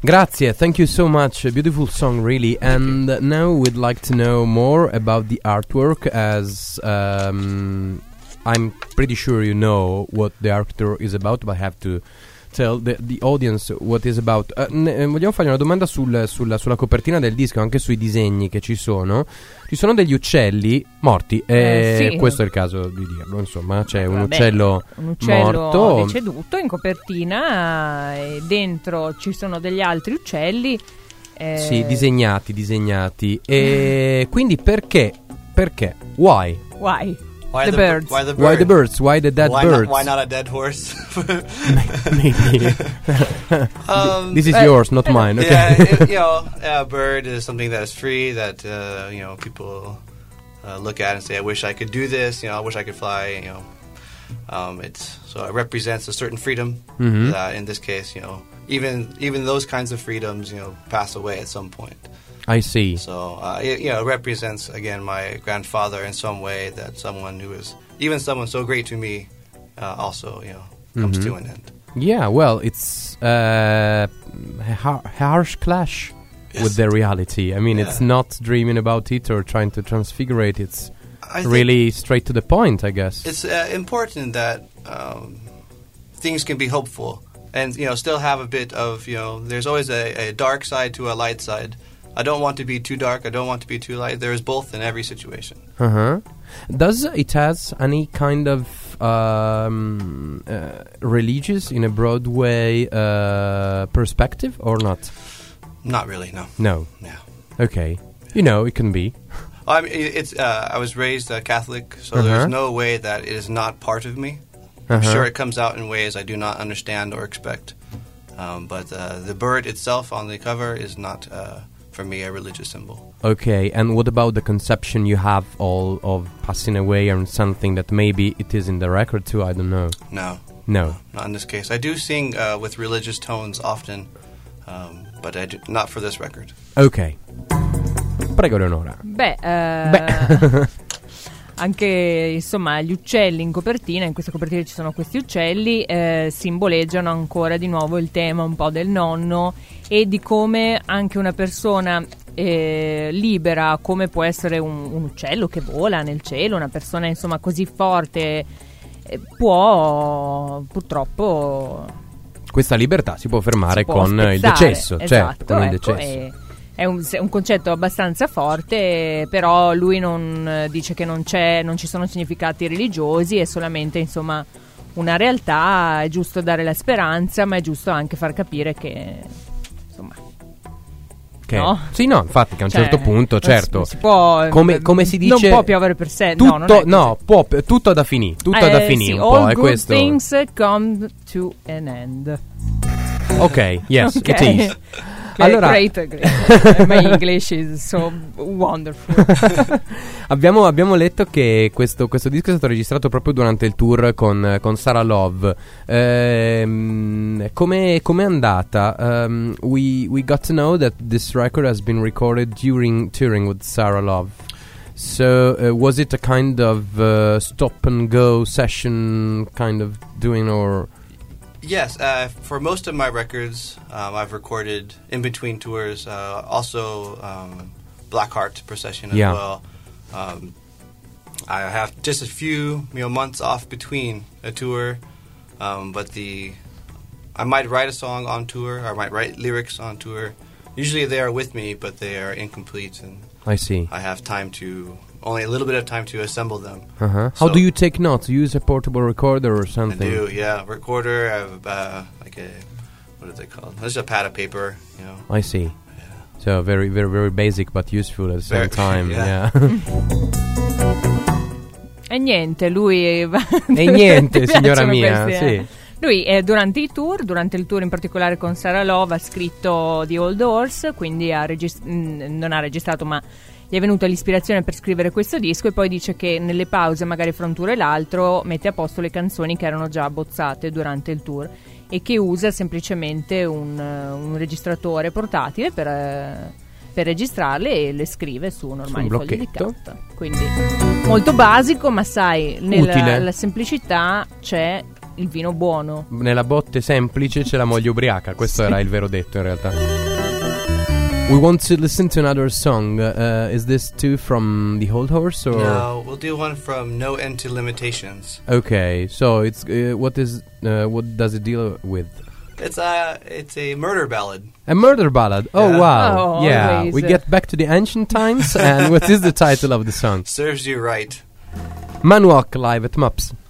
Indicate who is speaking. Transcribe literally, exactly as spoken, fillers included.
Speaker 1: Grazie, thank you so much. A beautiful song, really. And now we'd like to know more about the artwork, as um, I'm pretty sure you know what the artwork is about, but I have to tell the, the audience what is about. Uh, ne, vogliamo fare una domanda sul, sulla, sulla copertina del disco, anche sui disegni che ci sono. Ci sono degli uccelli morti, e
Speaker 2: eh, sì.
Speaker 1: questo è il caso di dirlo, insomma, c'è un
Speaker 2: Vabbè,
Speaker 1: uccello,
Speaker 2: un uccello
Speaker 1: morto,
Speaker 2: deceduto in copertina, e dentro ci sono degli altri uccelli. Eh...
Speaker 1: Sì, disegnati, disegnati. E quindi perché? Perché? Why?
Speaker 2: Why?
Speaker 3: Why
Speaker 2: the,
Speaker 3: the
Speaker 2: birds.
Speaker 3: Why the bird?
Speaker 1: Why the birds? Why the dead
Speaker 3: why
Speaker 1: birds?
Speaker 3: Not, why not a dead horse?
Speaker 1: Maybe.
Speaker 3: um,
Speaker 1: This is
Speaker 2: uh,
Speaker 1: yours, not mine. Okay.
Speaker 3: Yeah, it, you know, a bird is something that is free, that uh, you know, people uh, look at and say, "I wish I could do this." You know, I wish I could fly. You know, um, it's so it represents a certain freedom.
Speaker 1: Mm-hmm.
Speaker 3: That in this case, you know, even even those kinds of freedoms, you know, pass away at some point.
Speaker 1: I see.
Speaker 3: So, uh, it, you know, it represents, again, my grandfather in some way, that someone who is, even someone so great to me, uh, also, you know, comes
Speaker 1: Mm-hmm.
Speaker 3: to an end.
Speaker 1: Yeah, well, it's uh, a har- harsh clash
Speaker 3: Yes.
Speaker 1: with the reality. I mean,
Speaker 3: Yeah.
Speaker 1: it's not dreaming about it or trying to transfigure it. It's
Speaker 3: I think
Speaker 1: really straight to the point, I guess.
Speaker 3: it's uh, important that um, things can be hopeful and, you know, still have a bit of, you know, there's always a, a dark side to a light side. I don't want to be too dark. I don't want to be too light. There is both in every situation.
Speaker 1: Uh-huh. Does it has any kind of um, uh, religious, in a broad way, uh, perspective or not?
Speaker 3: Not really, no.
Speaker 1: No.
Speaker 3: Yeah.
Speaker 1: Okay. You know, it can be.
Speaker 3: I mean, it's. Uh, I was raised uh, Catholic, so
Speaker 1: Uh-huh.
Speaker 3: there's no way that it is not part of me. I'm
Speaker 1: Uh-huh.
Speaker 3: sure it comes out in ways I do not understand or expect. Um, but uh, the bird itself on the cover is not, uh, for me, a religious symbol.
Speaker 1: Okay, and what about the conception you have all of passing away and something that maybe it is in the record too? I don't know.
Speaker 3: No.
Speaker 1: No.
Speaker 3: Not in this case. I do sing uh, with religious tones often, um, but I do, not for this record.
Speaker 1: Ok. Prego, Leonora.
Speaker 2: Beh, eh,
Speaker 1: Beh.
Speaker 2: anche insomma gli uccelli in copertina, in questa copertina ci sono questi uccelli, eh, simboleggiano ancora di nuovo il tema un po' del nonno e di come anche una persona eh, libera, come può essere un, un uccello che vola nel cielo, una persona insomma così forte, eh, può purtroppo
Speaker 1: Questa libertà si può fermare
Speaker 2: si può
Speaker 1: con il
Speaker 2: spezzare.
Speaker 1: decesso,
Speaker 2: Esatto,
Speaker 1: certo, con il
Speaker 2: ecco,
Speaker 1: decesso.
Speaker 2: e- È un, un concetto abbastanza forte, però lui non eh, dice che non c'è, non ci sono significati religiosi, è solamente insomma una realtà, è giusto dare la speranza, ma è giusto anche far capire che insomma
Speaker 1: Che-
Speaker 2: no?
Speaker 1: Sì, no, infatti che a un
Speaker 2: Cioè,
Speaker 1: certo punto,
Speaker 2: non si-
Speaker 1: certo.
Speaker 2: si può,
Speaker 1: come, come si dice,
Speaker 2: non può piovere per sé,
Speaker 1: tutto,
Speaker 2: no, non è così.
Speaker 1: no, può, tutto da finì, tutto
Speaker 2: Eh,
Speaker 1: da finì
Speaker 2: sì,
Speaker 1: un
Speaker 2: all
Speaker 1: po', è
Speaker 2: good
Speaker 1: questo.
Speaker 2: things come to an end.
Speaker 1: Ok, yes,
Speaker 2: Ok.
Speaker 1: it is.
Speaker 2: Great,
Speaker 1: Allora-
Speaker 2: great, great. My English is so wonderful.
Speaker 1: abbiamo, abbiamo letto che questo, questo disco è stato registrato proprio durante il tour con, con Sarah Love. Ehm, come come è andata? Um, we, we got to know that this record has been recorded during touring with Sarah Love. So uh, was it a kind of uh, stop and go session kind of doing, or...
Speaker 3: Yes, uh, for most of my records, um, I've recorded in between tours. Uh, also, um, Blackheart Procession as
Speaker 1: Yeah.
Speaker 3: well. Um, I have just a few, you know, months off between a tour, um, but the I might write a song on tour, or I might write lyrics on tour. Usually they are with me, but they are incomplete, and
Speaker 1: I see.
Speaker 3: I have time to only a little bit of time to assemble them.
Speaker 1: Uh-huh. How
Speaker 3: So-
Speaker 1: do you take notes? Use a portable recorder or
Speaker 3: I
Speaker 1: something?
Speaker 3: do, yeah. Recorder, I have uh, like a, what is it called? It's a pad of paper, you know.
Speaker 1: I see. So very, very, very basic but useful at the same
Speaker 3: Very-
Speaker 1: time.
Speaker 3: yeah.
Speaker 1: Yeah.
Speaker 2: E niente, lui va-
Speaker 1: E niente,
Speaker 2: Ti
Speaker 1: signora
Speaker 2: piacciono
Speaker 1: mia,
Speaker 2: questi,
Speaker 1: sì.
Speaker 2: eh? Lui eh, durante i tour, durante il tour in particolare con Sarah Love, ha scritto The Old Horse, quindi ha regist- mh, non ha registrato, ma gli è venuta l'ispirazione per scrivere questo disco, e poi dice che nelle pause, magari fra un tour e l'altro, mette a posto le canzoni che erano già abbozzate durante il tour e che usa semplicemente un, un registratore portatile per, eh, per registrarle, e le scrive su normali
Speaker 1: Su un
Speaker 2: fogli di
Speaker 1: blocchetto.
Speaker 2: carta. Quindi molto basico, ma sai, nella
Speaker 1: Utile.
Speaker 2: la semplicità c'è il vino buono.
Speaker 1: Nella botte semplice c'è la moglie ubriaca. Questo era il vero detto in realtà. We want to listen to another song. Uh, is this too from The Old Horse or?
Speaker 3: No, we'll do one from No End to Limitations.
Speaker 1: Okay, so it's uh, what is uh, what does it deal with?
Speaker 3: It's a it's a murder ballad.
Speaker 1: A murder ballad. Oh
Speaker 3: Yeah.
Speaker 1: wow!
Speaker 2: Oh,
Speaker 1: yeah,
Speaker 2: always.
Speaker 1: we get back to the ancient times. And what is the title of the song?
Speaker 3: Serves You Right.
Speaker 1: Manwalk live at Mops.